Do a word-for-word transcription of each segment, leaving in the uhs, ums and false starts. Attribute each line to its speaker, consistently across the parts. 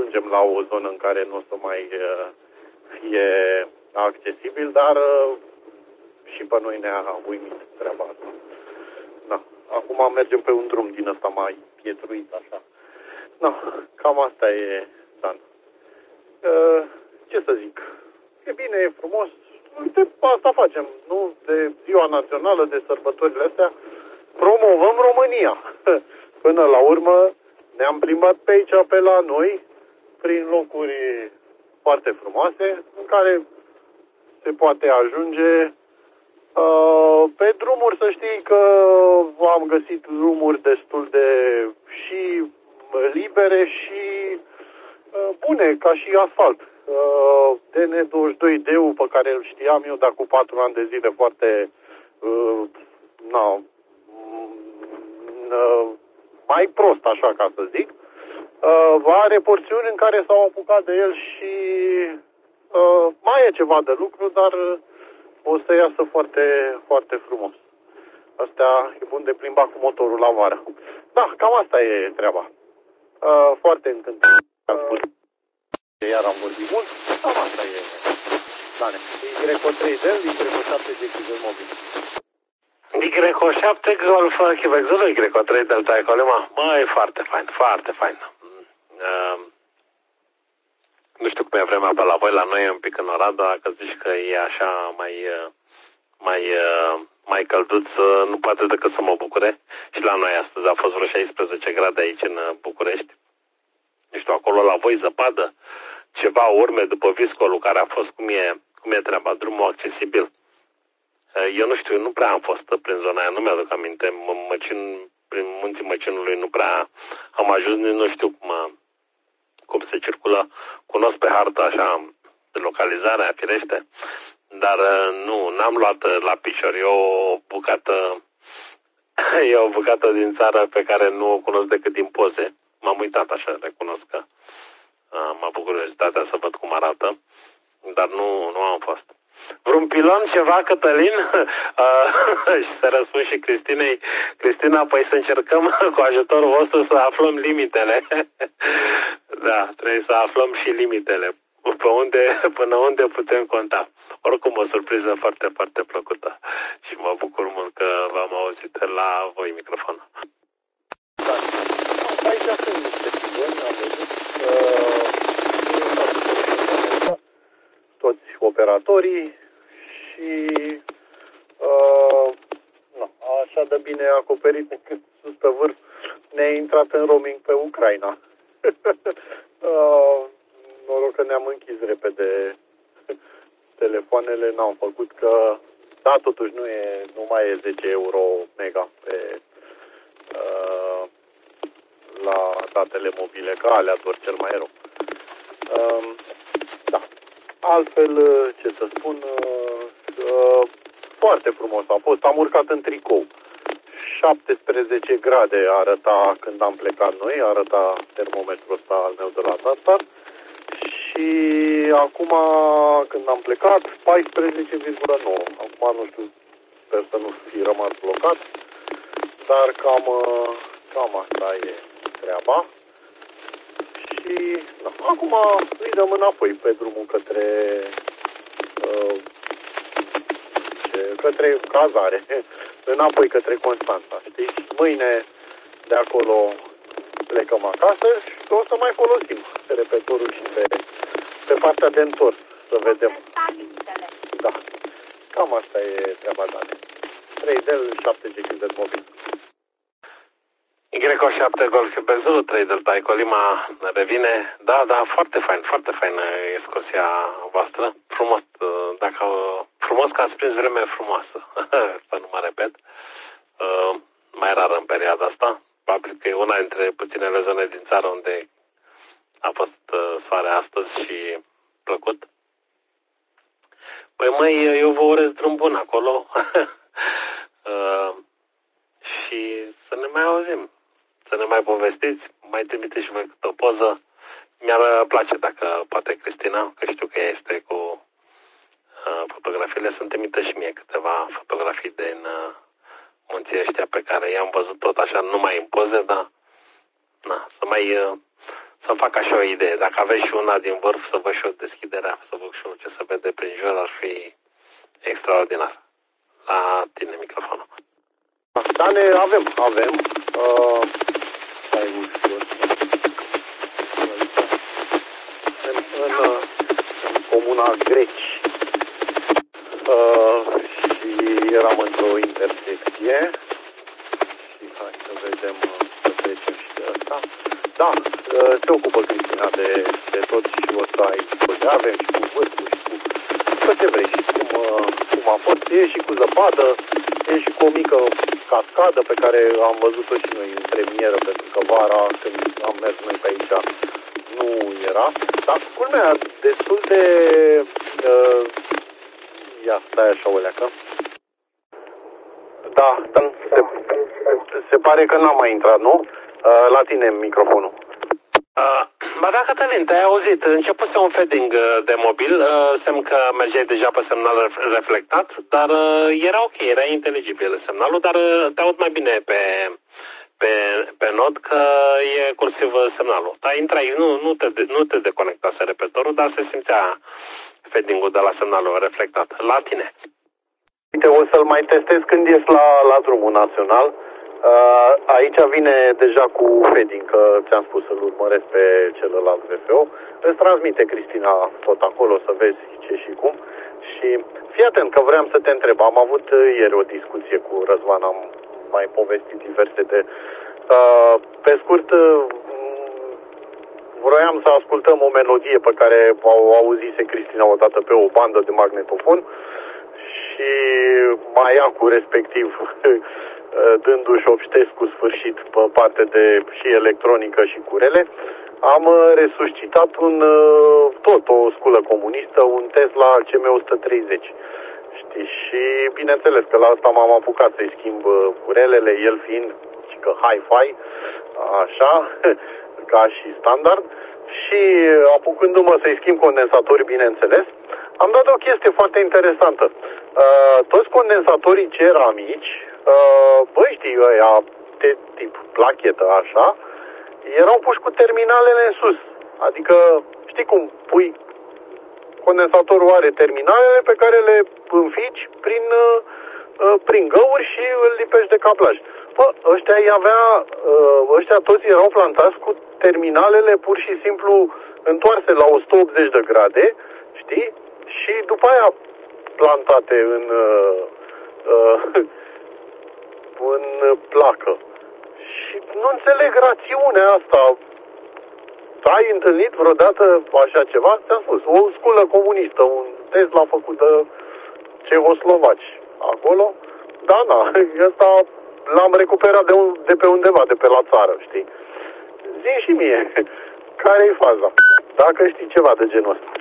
Speaker 1: ajungem la o zonă în care nu o să mai uh, fie accesibil, dar uh, și pe noi ne-a uimit treaba asta. Da. Acum mergem pe un drum din ăsta mai pietruit, așa. Da, cam asta e, Dan. Uh, ce să zic? E bine, e frumos. Uite, asta facem, nu? De ziua națională, de sărbătorile astea, promovăm România. Până la urmă ne-am plimbat pe aici, pe la noi, prin locuri foarte frumoase, în care se poate ajunge uh, pe drumuri, să știi că am găsit drumuri destul de și libere și uh, bune, ca și asfalt. Uh, D N douăzeci și doi D-ul pe care îl știam eu, dar cu patru ani de zile foarte uh, na, uh, mai prost, așa ca să zic, uh, are porțiuni în care s-au apucat de el și uh, mai e ceva de lucru, dar o să iasă foarte, foarte frumos. Astea e bun de plimbat cu motorul la vară. Da, cam asta e treaba. Uh, foarte încântat. Uh, iar am vorbit mult. Cam asta e. Dane. Y trei D, Y șapte de Diesel mobil.
Speaker 2: Y șapte Golf Quebec Zulu, Y trei Delta Echo Lima. Măi, foarte fain, foarte fain. Uh, nu știu cum e vremea pe la voi, la noi e un pic în Oradea, dacă zici că e așa mai, mai, mai călduț, nu poate decât să mă bucure. Și la noi astăzi a fost vreo șaisprezece grade aici în București. Nu știu, acolo la voi zăpadă, ceva urme după viscolul care a fost, cum e, cum e treaba, drumul accesibil. Eu nu știu, nu prea am fost prin zona aia, nu mi-aduc aminte, Măcin, prin munții Măcinului nu prea am ajuns, nu știu cum, cum se circulă. Cunosc pe hartă așa localizarea, firește, dar nu, n-am luat la picior. E o bucată, e o bucată din țară pe care nu o cunosc decât din poze. M-am uitat așa, recunosc că am avut curiozitatea să văd cum arată, dar nu, nu am fost. Vreun pilon, ceva, Cătălin? Și să răspund și Cristinei. Cristina, păi să încercăm cu ajutorul vostru să aflăm limitele. Da, trebuie să aflăm și limitele. Pe unde, până unde putem conta. Oricum, o surpriză foarte, foarte plăcută. Și mă bucur mult că v-am auzit la voi microfonul.
Speaker 1: Da. Aici sunt niște piloni, am văzut. Uh, toți operatorii și uh, nu, așa de bine acoperit încât sus pe vârf ne-a intrat în roaming pe Ucraina. uh, noroc că ne-am închis repede telefoanele, n-am făcut că, da, totuși nu, e, nu mai e zece euro mega pe uh, la datele mobile, ca alea doar cel mai rău. Uh, da. Altfel, ce să spun, uh, foarte frumos a fost. Am urcat în tricou. șaptesprezece grade arăta când am plecat noi, arăta termometrul ăsta al meu de la Tatar. Și acum, când am plecat, paisprezece virgulă nouă. Acum, nu știu, sper să nu fi rămas blocat, dar cam, cam asta e treaba. Și da, acum îi dăm înapoi pe drumul către uh, ce, către cazare, înapoi către Constanța, știi? Mâine de acolo plecăm acasă și o să mai folosim repetorul și pe, pe partea de întors, să vedem. Da, cam asta e treaba, Dane. trei D, șapte G de mobil.
Speaker 2: Y șapte Golf Quebec Zulu, trei Delta Echo Lima revine. Da, da, foarte fain, foarte faină excursia voastră. Frumos, dacă, frumos că ați prins vreme frumoasă, să nu mă repet. Uh, mai rar în perioada asta. Probabil că e una dintre puținele zone din țară unde a fost uh, soare astăzi și plăcut. Păi măi, eu vă urez drum bun acolo. uh, și să ne mai auzim. Să ne mai povestiți, mai trimiteți și voi câte o poză. Mi-ar place dacă poate Cristina, că știu că ea este cu uh, fotografiile, să-mi trimită și mie câteva fotografii din uh, munții ăștia pe care i-am văzut tot așa, numai în poze, dar na, să mai, uh, să fac așa o idee. Dacă aveți și una din vârf, să văd și o deschiderea, să văd și eu ce se vede prin jur, ar fi extraordinar. La tine microfonul.
Speaker 1: Da, ne avem, avem. Uh, stai ușor. În, în, în comuna Greci. Uh, și eram într-o intersecție. Și hai să vedem, să trecem și de asta. Da, uh, se ocupă Cristina de, de tot și o să ai tot. Avem și cu vârful și cu tot ce vrei. Și cum, uh, cum a fost, e și cu zăpadă, e și cu o mică cascadă pe care am văzut-o și noi în premieră, pentru că vara, când am mers noi pe aici, nu era. Dar, culmea, destul de... Uh, ia, stai așa o leacă. Da, da se, se pare că n-am mai intrat, nu? Uh, la tine microfonul.
Speaker 2: Uh, ba da, Cătălin, te-ai auzit. Începuse un fading uh, de mobil, uh, semn că mergeai deja pe semnal reflectat, dar uh, era ok, era inteligibil semnalul, dar uh, te aud mai bine pe, pe, pe nod că e cursiv semnalul. Dar intrai, nu, nu, te, nu te deconectase repetorul, dar se simțea fading-ul de la semnalul reflectat. La tine.
Speaker 1: Uite, o să-l mai testez când ies la, la drumul național. Uh, aici vine deja cu fading, că ți-am spus să-l urmăresc pe celălalt V F O. Îți transmite Cristina tot acolo să vezi ce și cum. Și fii atent că vreau să te întreb. Am avut ieri o discuție cu Răzvan, am mai povestit diverse de... Uh, pe scurt, uh, vroiam să ascultăm o melodie pe care o auzise Cristina odată pe o bandă de magnetofon și mai ia cu respectiv dându-și Obștescu sfârșit pe parte de și electronică și curele, am resuscitat un, tot o sculă comunistă, un Tesla C M o sută treizeci. Știi? Și bineînțeles că la asta m-am apucat să-i schimb curelele, el fiind și că hi-fi, așa, ca și standard, și apucându-mă să-i schimb condensatorii, bineînțeles, am dat o chestie foarte interesantă. Uh, toți condensatorii ceramici, uh, băi, știi, ăia de tip plachetă, așa, erau puși cu terminalele în sus. Adică, știi cum, pui, condensatorul are terminalele pe care le înfici prin, uh, prin găuri și îl lipești de cablaj. Bă, ăștia, avea, uh, ăștia toți erau plantați cu terminalele pur și simplu întoarse la o sută optzeci de grade, știi? Și după aia plantate în, uh, uh, în placă. Și nu înțeleg rațiunea asta. Ai întâlnit vreodată așa ceva? Ți-am spus, o sculă comunistă, un Tesla făcut de cehoslovaci. Acolo? Da, da, ăsta l-am recuperat de, un, de pe undeva, de pe la țară, știi? Zi și mie, care-i faza? Dacă știi ceva de genul ăsta.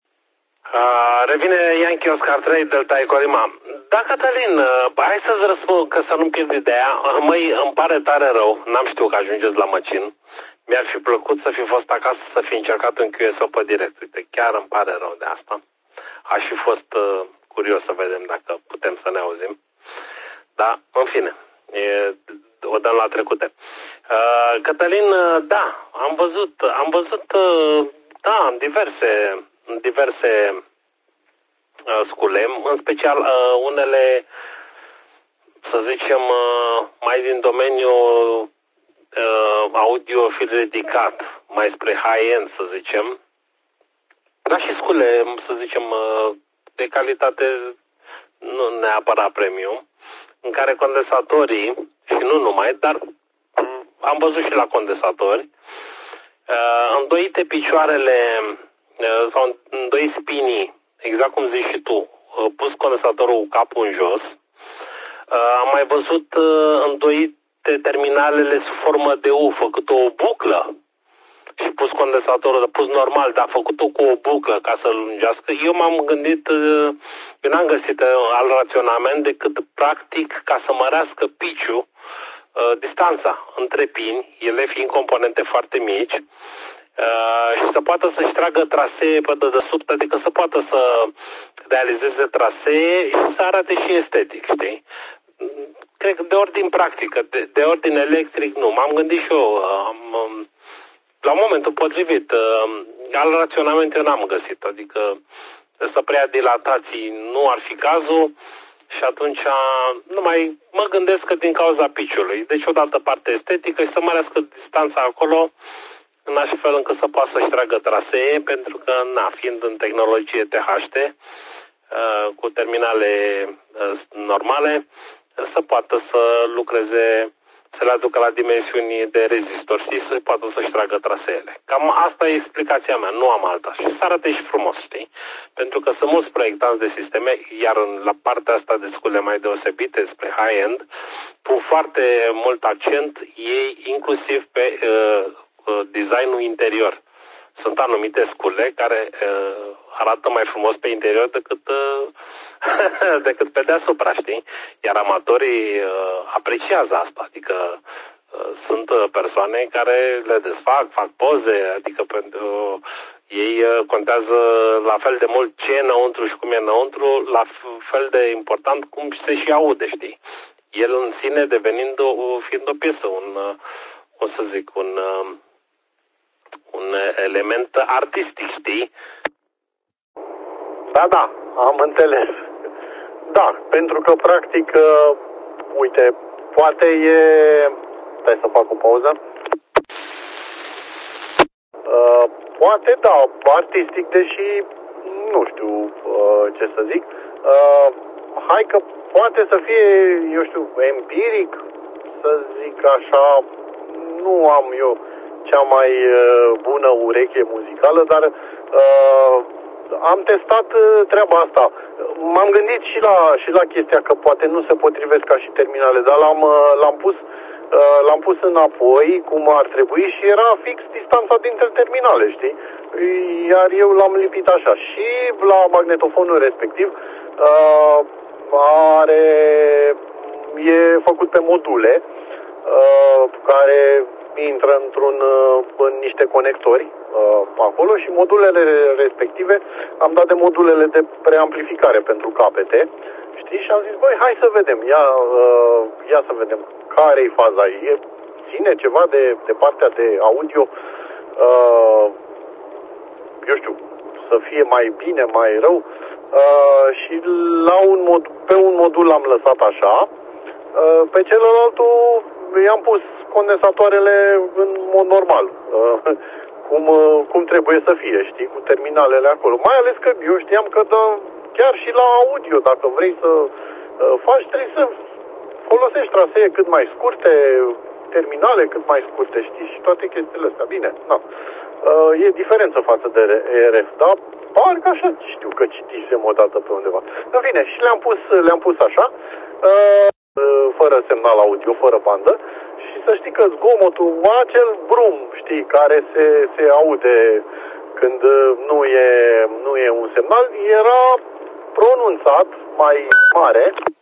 Speaker 2: Uh, revine Yankee Oscar trei Delta Eco Lima. Da, Cătălin, uh, hai să-ți răspund, că să nu-mi pierd ideea. Uh, măi, îmi pare tare rău, n-am știut că ajungeți la Măcin. Mi-ar fi plăcut să fi fost acasă, să fi încercat un Q S O pe direct. Uite, chiar îmi pare rău de asta. Aș fi fost uh, curios să vedem dacă putem să ne auzim. Da, în fine, e, o dăm la trecute. Uh, Cătălin, uh, da, am văzut, am văzut, uh, da, diverse... diverse uh, scule, în special uh, unele, să zicem, uh, mai din domeniul uh, audiofil ridicat, mai spre high-end, să zicem, dar și scule, să zicem, uh, de calitate nu neapărat premium, în care condensatorii, și nu numai, dar am văzut și la condensatori, uh, îndoite picioarele sau îndoi spinii, exact cum zici și tu, pus condensatorul cu capul în jos. Am mai văzut îndoite terminalele sub formă de U, făcut o buclă și pus condensatorul, pus normal, dar făcut-o cu o buclă ca să-l lungească. Eu m-am gândit, eu n-am găsit alt raționament decât practic ca să mărească piciul, distanța între pini, ele fiind componente foarte mici, Uh, și să poată să-și tragă trasee pe dedesubt, adică să poată să realizeze trasee și să arate și estetic, știi? Cred că de ordine practică, de, de ordine electric, nu. M-am gândit și eu, am, la momentul potrivit. Al raționament eu n-am găsit, adică să preia dilatații nu ar fi cazul și atunci nu mai mă gândesc că din cauza piciului. Deci odată parte estetică și să mărească distanța acolo în așa fel încât să poată să-și tragă trasee, pentru că, na, fiind în tehnologie T H T, cu terminale normale, să poată să lucreze, să le aducă la dimensiuni de rezistor și să poată să-și tragă traseele. Cam asta e explicația mea, nu am alta. Și să arate și frumos, știi? Pentru că sunt mulți proiectanți de sisteme, iar în, la partea asta de scule mai deosebite spre high-end, pun foarte mult accent ei inclusiv pe uh, uh, designul interior. Sunt anumite scule care uh, arată mai frumos pe interior decât, uh, decât pe deasupra, știi? Iar amatorii uh, apreciază asta, adică uh, sunt persoane care le desfac, fac poze, adică pentru uh, ei uh, contează la fel de mult ce e înăuntru și cum e înăuntru, la fel de important cum se și aude, știi? El în sine devenind o, fiind o piesă, un, uh, o să zic, un... Uh, un element artistic, știi?
Speaker 1: Da, da, am înțeles. Da, pentru că practic, uh, uite, poate e... Stai să fac o pauză. Uh, poate, da, artistic, deși nu știu uh, ce să zic. Uh, hai că poate să fie, eu știu, empiric, să zic așa, nu am eu cea mai uh, bună ureche muzicală, dar uh, am testat uh, treaba asta. M-am gândit și la, și la chestia că poate nu se potrivesc ca și terminale, dar l-am, uh, l-am pus uh, l-am pus înapoi cum ar trebui și era fix distanța dintre terminale, știi? Iar eu l-am lipit așa. Și la magnetofonul respectiv uh, are, e făcut pe module uh, care intră într-un, în niște conectori uh, acolo și modulele respective am dat de modulele de preamplificare pentru capete, știi? Și am zis, băi, hai să vedem, ia, uh, ia să vedem care-i faza. E, ține ceva de, de partea de audio, uh, eu știu, să fie mai bine, mai rău, uh, și la un mod, pe un modul l-am lăsat așa, uh, pe celălalt i-am pus condensatoarele în mod normal, cum, cum trebuie să fie, știi, cu terminalele acolo. Mai ales că eu știam că da, chiar și la audio, dacă vrei să faci, trebuie să folosești trasee cât mai scurte, terminale cât mai scurte, știi, și toate chestiile astea. Bine, na. E diferență față de R F, dar parcă așa știu că citisem o dată pe undeva. Dar bine, și le-am pus, le-am pus așa, fără semnal audio, fără bandă. Și să știi că zgomotul, acel brum, știi, care se, se aude când nu e, nu e un semnal, era pronunțat mai mare